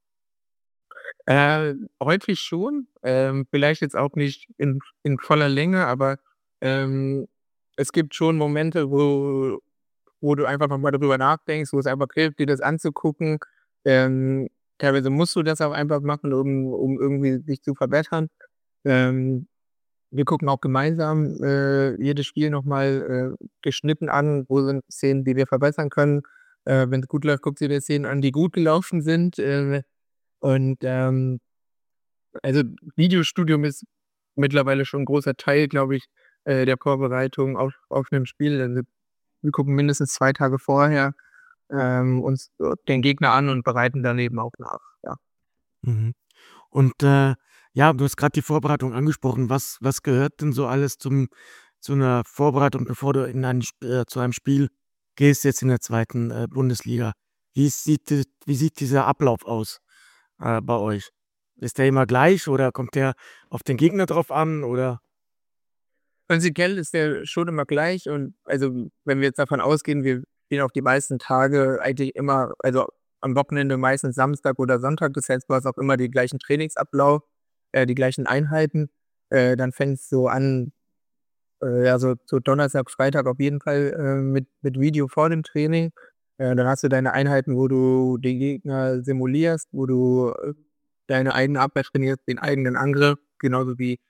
Häufig schon, vielleicht jetzt auch nicht in voller Länge, aber es gibt schon Momente, wo du einfach noch mal darüber nachdenkst, wo es einfach hilft, dir das anzugucken. Ähm, Teilweise musst du das auch einfach machen, um irgendwie dich zu verbessern. Ähm, Wir gucken auch gemeinsam jedes Spiel noch mal geschnitten an, wo sind Szenen, die wir verbessern können. Wenn es gut läuft, guckst du dir Szenen an, die gut gelaufen sind. Und also Videostudium ist mittlerweile schon 'n großer Teil, glaube ich, der Vorbereitung auf 'nem Spiel. Also, wir gucken mindestens 2 Tage vorher uns den Gegner an und bereiten dann eben auch nach, ja. Mhm. Und, ja, du hast gerade die Vorbereitung angesprochen. Was gehört denn so alles zu einer Vorbereitung, bevor du zu einem Spiel gehst, jetzt in der zweiten Bundesliga? Wie sieht dieser Ablauf aus, bei euch? Ist der immer gleich oder kommt der auf den Gegner drauf an oder? Prinzipiell ist der schon immer gleich und also, wenn wir jetzt davon ausgehen, wir spielen auch die meisten Tage eigentlich immer also, am Wochenende meistens Samstag oder Sonntag. Das heißt, du hast auch immer den gleichen Trainingsablauf, die gleichen Einheiten. Dann fängt's so an, ja, so Donnerstag, Freitag auf jeden Fall mit Video vor dem Training. Dann hast du deine Einheiten, wo du den Gegner simulierst, wo du deine eigene Abwehr trainierst, den eigenen Angriff, genauso wie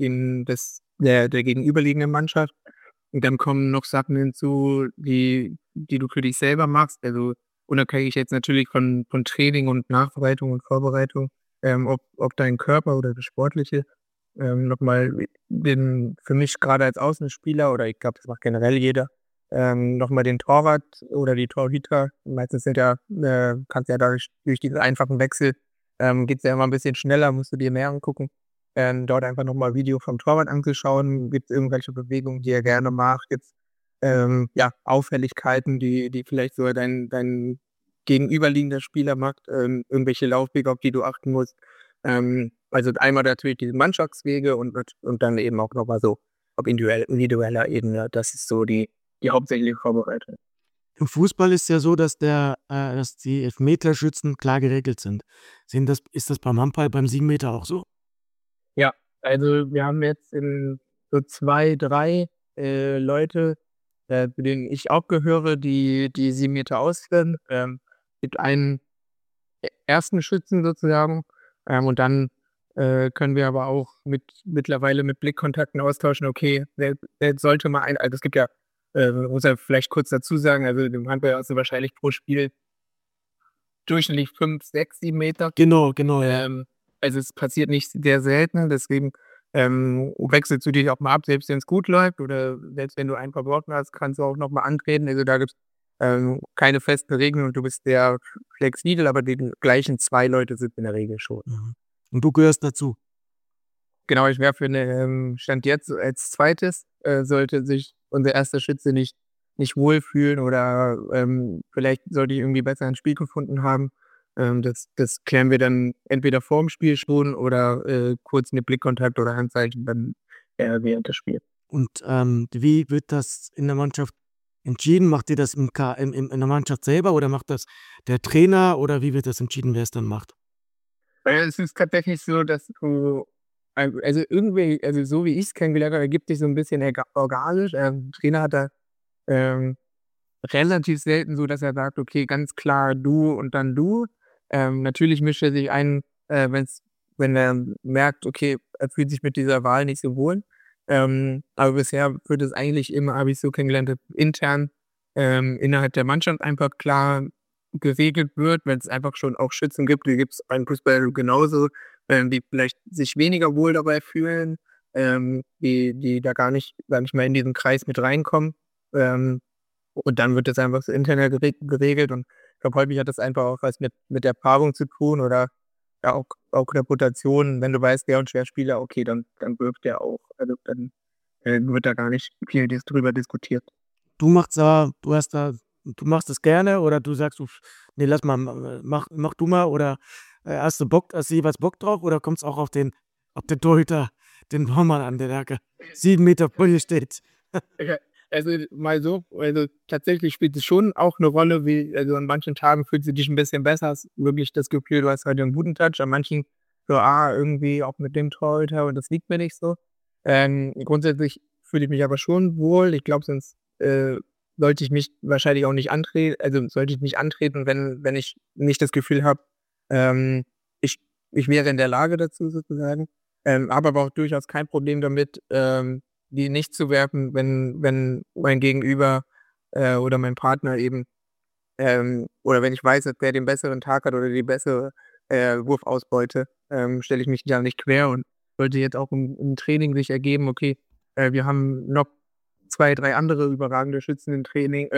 der gegenüberliegenden Mannschaft. Und dann kommen noch Sachen hinzu, die du für dich selber machst. Also, unabhängig jetzt natürlich von Training und Nachbereitung und Vorbereitung, ob dein Körper oder das Sportliche, noch mal den für mich gerade als Außenspieler oder ich glaube, das macht generell jeder, noch mal den Torwart oder die Torhüter meistens kannst du ja durch diese einfachen Wechsel, geht's ja immer ein bisschen schneller, musst du dir mehr angucken. Dort einfach noch mal Video vom Torwart anzuschauen. Gibt's irgendwelche Bewegungen, die er gerne macht? Gibt's ja, Auffälligkeiten, die vielleicht so gegenüberliegender Spieler macht, irgendwelche Laufwege, auf die du achten musst. Also einmal natürlich diese Mannschaftswege und dann eben auch nochmal so auf individueller Ebene. Das ist so die hauptsächliche Vorbereitung. Im Fußball ist ja so, dass die Elfmeterschützen klar geregelt sind. Ist das beim Handball beim 7 Meter auch so? Ja, also wir haben jetzt so 2, 3 Leute, zu denen ich auch gehöre, die 7 Meter ausführen. Gibt einen ersten Schützen sozusagen, und dann können wir aber auch mittlerweile mit Blickkontakten austauschen, okay, wer sollte mal also es gibt ja, muss ja vielleicht kurz dazu sagen, also im Handball hast du wahrscheinlich pro Spiel durchschnittlich 5, 6, 7 Meter. Genau, ja. Also es passiert nicht sehr selten, deswegen wechselst du dich auch mal ab, selbst wenn es gut läuft oder selbst wenn du einen verbrochen hast, kannst du auch noch mal antreten. Also da gibt's keine festen Regeln und du bist sehr flexibel, aber die gleichen 2 Leute sind in der Regel schon. Mhm. Und du gehörst dazu? Genau, ich werfe Stand jetzt als Zweites, sollte sich unser erster Schütze nicht wohlfühlen oder vielleicht sollte ich irgendwie besser ein Spiel gefunden haben. Das klären wir dann entweder vorm Spiel schon oder kurz mit Blickkontakt oder Handzeichen dann während des Spiels. Und wie wird das in der Mannschaft entschieden? Macht ihr das in der Mannschaft selber oder macht das der Trainer oder wie wird das entschieden, wer es dann macht? Es ist tatsächlich so, dass du also irgendwie also so wie ich es kennengelernt habe, ergibt sich so ein bisschen organisch. Trainer hat da ähm, relativ selten so, dass er sagt: „Okay, ganz klar du und dann du.“ Natürlich mischt er sich ein, wenn er merkt, okay, er fühlt sich mit dieser Wahl nicht so wohl. Aber bisher wird es eigentlich immer, habe ich so kennengelernt, dass intern, innerhalb der Mannschaft einfach klar geregelt wird, wenn es einfach schon auch Schützen gibt, die gibt es beim Fußball genauso, die vielleicht sich weniger wohl dabei fühlen, die da gar nicht mehr in diesen Kreis mit reinkommen. Ähm, und dann wird das einfach so intern geregelt und ich glaube, häufig hat das einfach auch was mit der Paarung zu tun oder ja auch Reputation. Wenn du weißt, der und der Spieler, okay, dann wirkt der auch. Also, dann, wird da gar nicht viel drüber diskutiert. Du machst da du machst das gerne oder du sagst du: „Ne, lass mal, mach du mal“ oder, hast du jeweils Bock drauf oder kommt es auch auf den Torhüter, den Tormann an, der da 7 Meter vor dir steht? Ja, also, mal so also, tatsächlich spielt es schon auch 'ne Rolle, wie also, an manchen Tagen fühlst du dich 'n bisschen besser, hast wirklich das Gefühl, du hast heute 'n guten Touch, an manchen so: irgendwie auch mit dem Torhüter und das liegt mir nicht so. Grundsätzlich fühle ich mich aber schon wohl. Ich glaube, sonst, sollte ich mich wahrscheinlich auch nicht sollte ich nicht antreten, wenn ich nicht das Gefühl habe, ähm, ich ich wäre in der Lage dazu sozusagen. Habe aber auch durchaus kein Problem damit, die nicht zu werfen, wenn mein Gegenüber, oder mein Partner eben oder wenn ich weiß, dass der den besseren Tag hat oder die bessere, Wurfausbeute, stelle ich mich da nicht quer und sollte jetzt auch im Training sich ergeben, okay, wir haben noch 2, 3 andere überragende Schützen im Training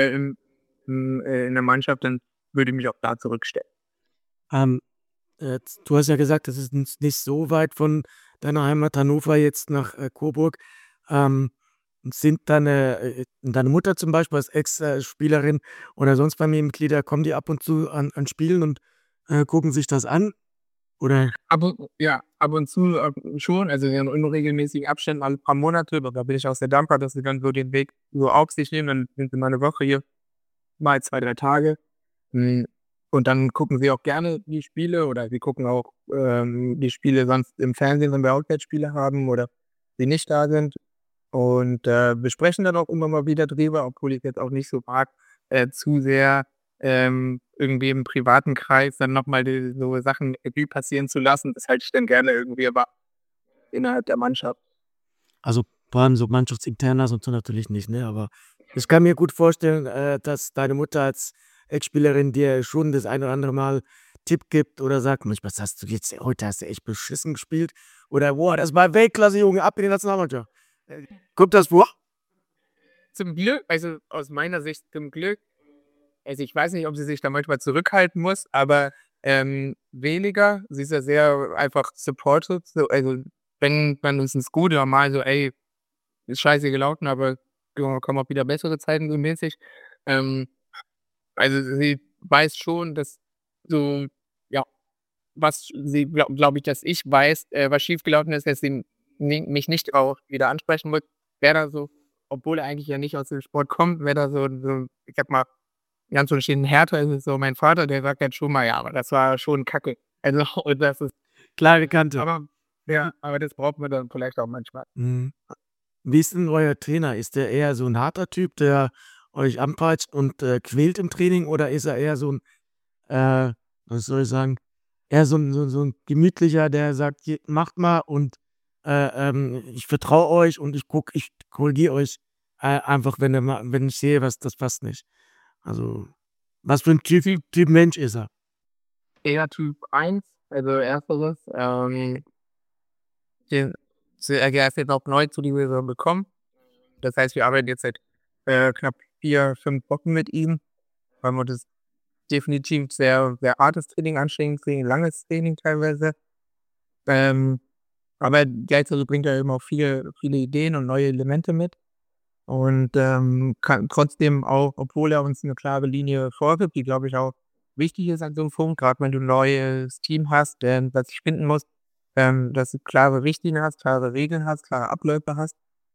in der Mannschaft, dann würde ich mich auch da zurückstellen. Ähm, du hast ja gesagt, das ist nicht so weit von deiner Heimat Hannover jetzt nach, Coburg. Ähm, sind deine Mutter zum Beispiel als Ex Spielerin oder sonst Familienmitglieder, kommen die ab und zu an Spielen und, gucken sich das an? Oder Ab und zu, schon, also in unregelmäßigen Abständen alle paar Monate, aber da bin ich auch sehr dankbar, dass sie dann so den Weg so auf sich nehmen. Dann sind sie mal 'ne Woche hier, mal 2, 3 Tage. Hm, und dann gucken sie auch gerne die Spiele oder sie gucken auch, die Spiele sonst im Fernsehen, wenn wir Auswärtsspiele haben oder sie nicht da sind. Und, wir sprechen dann auch immer mal wieder drüber, obwohl ich jetzt auch nicht so mag, zu sehr, irgendwie im privaten Kreis dann noch mal so Sachen Revue passieren zu lassen. Das halte ich dann gerne irgendwie aber innerhalb der Mannschaft. also, vor allem so Mannschaftsinternas und so natürlich nicht, ne? Aber ich kann mir gut vorstellen, dass deine Mutter als Ex-Spielerin dir schon das ein oder andere Mal Tipp gibt oder sagt: „Mensch, was hast du jetzt heute hast du echt beschissen gespielt“ oder: „Boah, das war Weltklasse, Junge, ab in die Nationalmannschaft.“ Kommt das vor? Zum Glück, also aus meiner Sicht zum Glück. Also, ich weiß nicht, ob sie sich da manchmal zurückhalten muss, aber, weniger. Sie ist ja sehr einfach supportive, so also, wenn uns ist gut oder mal so: „Ey, ist scheiße gelaufen, aber ja, kommen auch wieder bessere Zeiten“, so mäßig. Ähm, also, sie weiß schon, dass so, ja, was sie, glaube ich, dass ich weiß, was schiefgelaufen ist, dass sie mich nicht auch wieder ansprechen wird. Wer da so, obwohl er eigentlich ja nicht aus dem Sport kommt, wer da so, ich sag mal, ganz unterschiedlich härter ist es so mein Vater, der sagt halt schon mal: „Ja, aber das war schon Kacke.“ Also, und das ist Klare Kante. aber das braucht man dann vielleicht auch manchmal. Mhm. Wie ist denn euer Trainer? Ist der eher so ein harter Typ, der euch anpeitscht und, quält im Training oder ist er eher so ein was soll ich sagen, eher so 'n gemütlicher, der sagt: „Hier, macht mal und, ich vertraue euch und ich korrigiere euch, einfach, wenn ich sehe, das passt nicht.“ Also, was für 'n Typ Mensch ist er? Eher Typ 1, also Ersteres. Den er ist jetzt auch neu zu dieser Saison gekommen. Das heißt, wir arbeiten jetzt seit, knapp 4, 5 Wochen mit ihm. Und das ist definitiv sehr, sehr hartes Training, anstrengendes Training, langes Training teilweise. Ähm, aber gleichzeitig bringt er eben auch viele Ideen und neue Elemente mit und, kann trotzdem auch, obwohl er uns eine klare Linie vorgibt, die, glaube ich, auch wichtig ist an so 'nem Punkt, grad wenn du 'n neues Team hast, das sich finden muss, dass du klare Richtlinien hast, klare Regeln hast, klare Abläufe hast.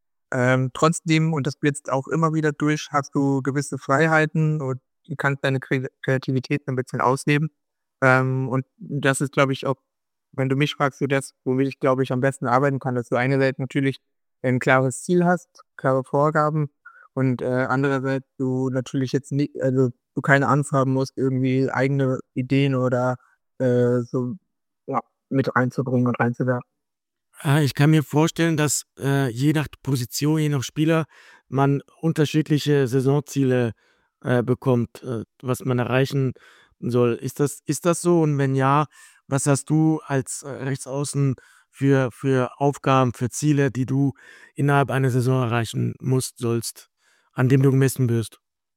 Trotzdem, und das blitzt auch immer wieder durch, hast du gewisse Freiheiten und du kannst deine Kreativität ein bisschen ausleben. Und das ist, glaube ich, auch, wenn du mich fragst, so das, womit ich, glaube ich, am besten arbeiten kann, dass du einerseits natürlich ein klares Ziel hast, klare Vorgaben und, andererseits du natürlich jetzt nicht, also, du keine Angst haben musst, irgendwie eigene Ideen oder, so, ja, mit reinzubringen und reinzuwerfen. Ich kann mir vorstellen, dass, je nach Position, je nach Spieler man unterschiedliche Saisonziele, bekommt, was man erreichen soll. Ist das so? Und wenn ja, was hast du als, Rechtsaußen für Aufgaben, für Ziele, die du innerhalb einer Saison erreichen sollst, an dem du gemessen wirst?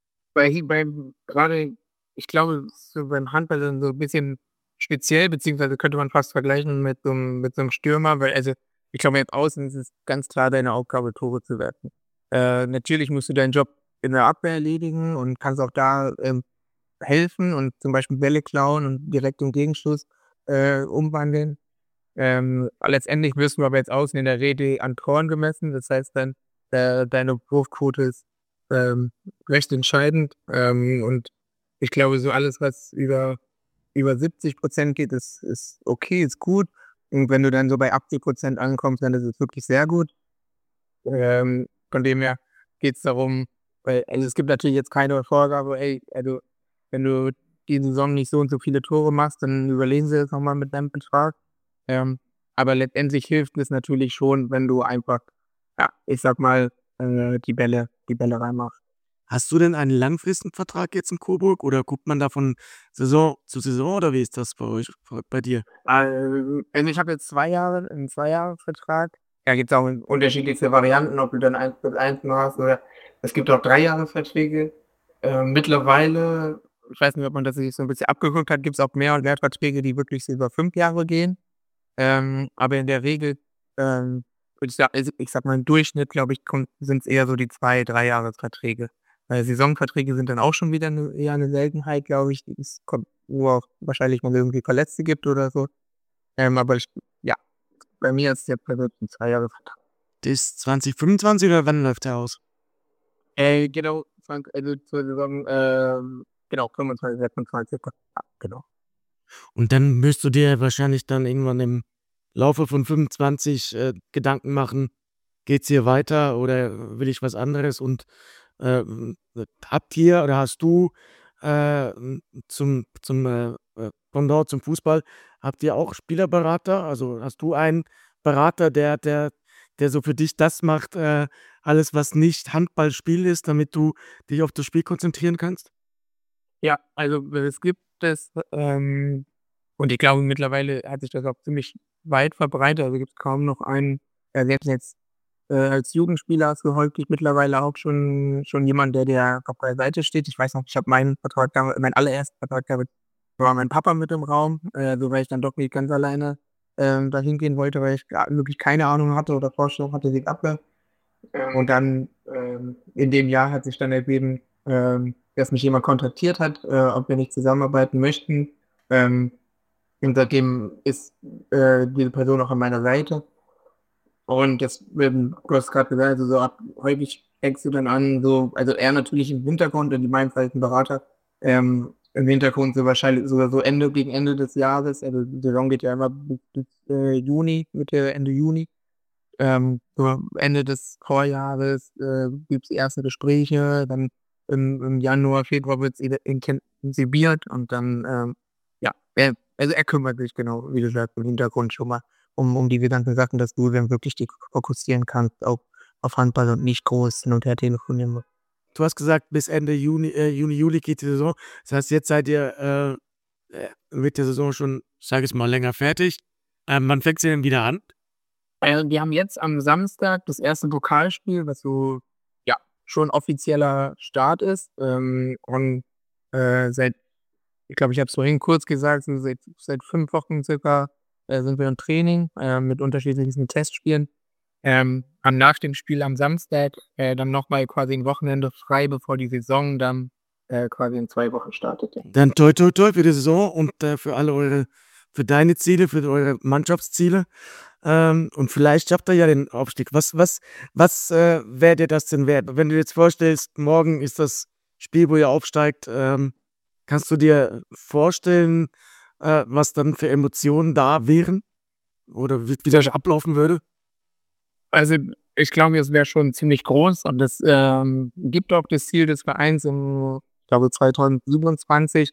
Beim grade, ich glaube, so beim Handball dann so 'n bisschen speziell, beziehungsweise könnte man fast vergleichen mit so 'nem Stürmer, weil, also, ich glaube, jetzt außen ist es ganz klar deine Aufgabe, Tore zu werfen. Natürlich musst du deinen Job in der Abwehr erledigen und kannst auch da, helfen und zum Beispiel Bälle klauen und direkt im Gegenschuss, umwandeln. Letztendlich wirst du aber jetzt außen in der Regel an Toren gemessen. Das heißt dann, deine Wurfquote ist, ähm, recht entscheidend. Und ich glaube, so alles, was über 70% geht, ist okay, ist gut. Und wenn du dann so bei 80% ankommst, dann ist es wirklich sehr gut. Von dem her geht's darum, weil, also, es gibt natürlich jetzt keine Vorgabe: „Ey, also, wenn du die Saison nicht so und so viele Tore machst, dann überlegen sie das noch mal mit deinem Betrag.“ Ähm, aber letztendlich hilft es natürlich schon, wenn du einfach, ja, ich sag mal, die Bälle reinmachst. Hast du denn einen langfristigen Vertrag jetzt in Coburg oder guckt man da von Saison zu Saison oder wie ist das bei dir? Also, ich habe jetzt 2 Jahre 'n Zweijahresvertrag. Da gibt's auch unterschiedlichste Varianten, ob du dann 1+1 machst oder es gibt auch Dreijahresverträge. Mittlerweile, ich weiß nicht, ob man das sich so 'n bisschen abgeguckt hat, gibt's auch mehr und mehr Verträge, die wirklich so über 5 Jahre gehen. Aber in der Regel, würde ich sagen, also, ich sage mal, im Durchschnitt, glaube ich, sind's eher so die 2, 3 Jahresverträge. Saisonverträge sind dann auch schon wieder eher 'ne Seltenheit, glaube ich. Es kommt nur auf, wahrscheinlich, mal irgendwie Verletzte gibt oder so. Aber ja, bei mir ist der jetzt 'n 2 Jahre-Vertrag. Bis 2025 oder wann läuft der aus? Genau, also zur Saison, genau, 25, 26, ja, genau. Und dann wirst du dir wahrscheinlich dann irgendwann im Laufe von 25, Gedanken machen: „Geht's hier weiter oder will ich was anderes?“ Und, habt ihr oder hast du, Pendant zum Fußball habt ihr auch Spielerberater? Also, hast du einen Berater, der so für dich das macht, alles, was nicht Handballspiel ist, damit du dich auf das Spiel konzentrieren kannst? Ja, also, es gibt es, und ich glaube, mittlerweile hat sich das auch ziemlich weit verbreitet. Also, gibt's kaum noch einen, selbst jetzt, als Jugendspieler hast du häufig mittlerweile auch schon jemand, der dir auf der Seite steht. Ich weiß noch, ich habe meinen allerersten Vertrag damit war mein Papa mit im Raum, so, weil ich dann doch nicht ganz alleine, da hingehen wollte, weil ich wirklich keine Ahnung hatte oder Vorstellung hatte, wie es abläuft. Und dann, in dem Jahr hat sich dann ergeben, dass mich jemand kontaktiert hat, ob wir nicht zusammenarbeiten möchten. Und seitdem ist diese Person auch an meiner Seite. Und jetzt, du hast gerade gesagt, also so ab häufig fängst du dann an, so, also er natürlich im Hintergrund, in meinem Fall ist ein Berater, im Hintergrund so wahrscheinlich sogar so gegen Ende des Jahres, also die Saison geht ja immer bis Juni, Mitte, Ende Juni. So Ende des Vorjahres gibt es erste Gespräche, dann im Januar, Februar wird es intensiviert und dann, er kümmert sich genau, wie du sagst, im Hintergrund schon mal um diese ganzen Sachen, dass du dann wirklich dich fokussieren kannst auf Handball und nicht groß hin und her telefonieren musst. Du hast gesagt, bis Ende Juli geht die Saison. Das heißt, jetzt seid ihr mit der Saison schon, sage ich mal, länger fertig. Wann fängt sie denn wieder an? Wir haben jetzt am Samstag das erste Pokalspiel, was so schon offizieller Start ist. Und ich glaube, ich habe es vorhin kurz gesagt, seit 5 Wochen circa sind wir im Training mit unterschiedlichen Testspielen. Nach dem Spiel am Samstag dann nochmal quasi ein Wochenende frei, bevor die Saison dann quasi in 2 Wochen startet. Dann toi toi toi für die Saison und für deine Ziele, für eure Mannschaftsziele. Und vielleicht habt ihr ja den Aufstieg. Was wäre dir das denn wert? Wenn du dir jetzt vorstellst, morgen ist das Spiel, wo ihr aufsteigt, kannst du dir vorstellen, was dann für Emotionen da wären? Oder wie das ablaufen würde? Also ich glaube, es wäre schon ziemlich groß und es gibt auch das Ziel des Vereins im, ich glaube, 2027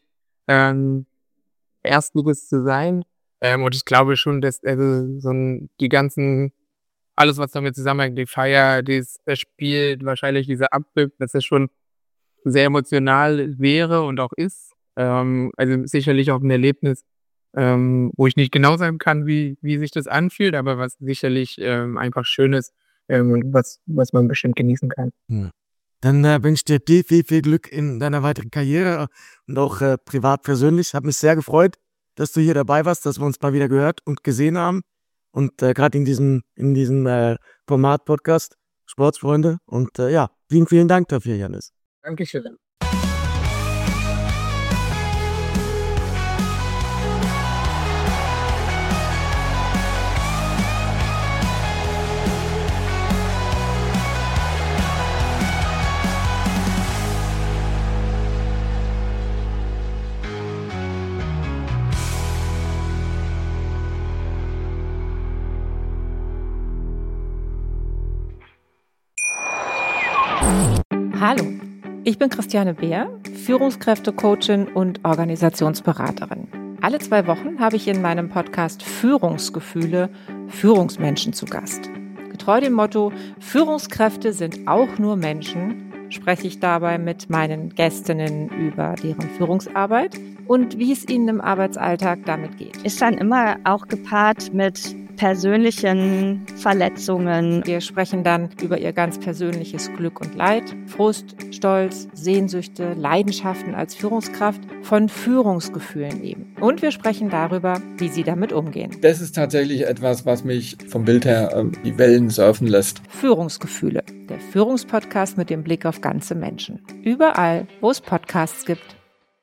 Erstligist zu sein. Und ich glaube schon, dass die ganzen, alles was damit zusammenhängt, die Feier, das Spiel, wahrscheinlich dieser Abpfiff, dass das schon sehr emotional wäre und auch ist. Also sicherlich auch ein Erlebnis, wo ich nicht genau sagen kann, wie sich das anfühlt, aber was sicherlich einfach schön ist und was man bestimmt genießen kann. Ja. Dann wünsche ich dir viel Glück in deiner weiteren Karriere und auch privat persönlich. Hat mich sehr gefreut, dass du hier dabei warst, dass wir uns mal wieder gehört und gesehen haben. Und gerade in diesem Format-Podcast Sportsfreunde. Und vielen Dank dafür, Jannis. Dankeschön. Hallo, ich bin Christiane Beer, Führungskräftecoachin und Organisationsberaterin. Alle 2 Wochen habe ich in meinem Podcast Führungsgefühle Führungsmenschen zu Gast. Getreu dem Motto, Führungskräfte sind auch nur Menschen, spreche ich dabei mit meinen Gästinnen über deren Führungsarbeit und wie es ihnen im Arbeitsalltag damit geht. Ist dann immer auch gepaart mit persönlichen Verletzungen. Wir sprechen dann über ihr ganz persönliches Glück und Leid, Frust, Stolz, Sehnsüchte, Leidenschaften als Führungskraft, von Führungsgefühlen eben. Und wir sprechen darüber, wie sie damit umgehen. Das ist tatsächlich etwas, was mich vom Bild her die Wellen surfen lässt. Führungsgefühle, der Führungspodcast mit dem Blick auf ganze Menschen. Überall, wo es Podcasts gibt.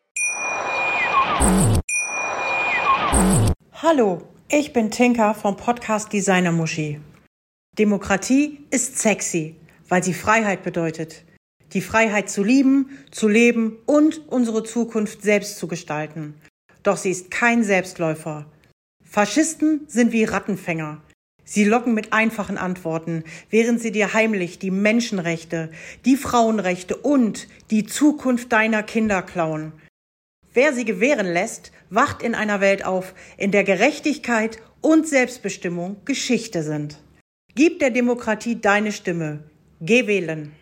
Hallo, ich bin Tinka vom Podcast Designer Muschi. Demokratie ist sexy, weil sie Freiheit bedeutet. Die Freiheit zu lieben, zu leben und unsere Zukunft selbst zu gestalten. Doch sie ist kein Selbstläufer. Faschisten sind wie Rattenfänger. Sie locken mit einfachen Antworten, während sie dir heimlich die Menschenrechte, die Frauenrechte und die Zukunft deiner Kinder klauen. Wer sie gewähren lässt, wacht in einer Welt auf, in der Gerechtigkeit und Selbstbestimmung Geschichte sind. Gib der Demokratie deine Stimme. Geh wählen.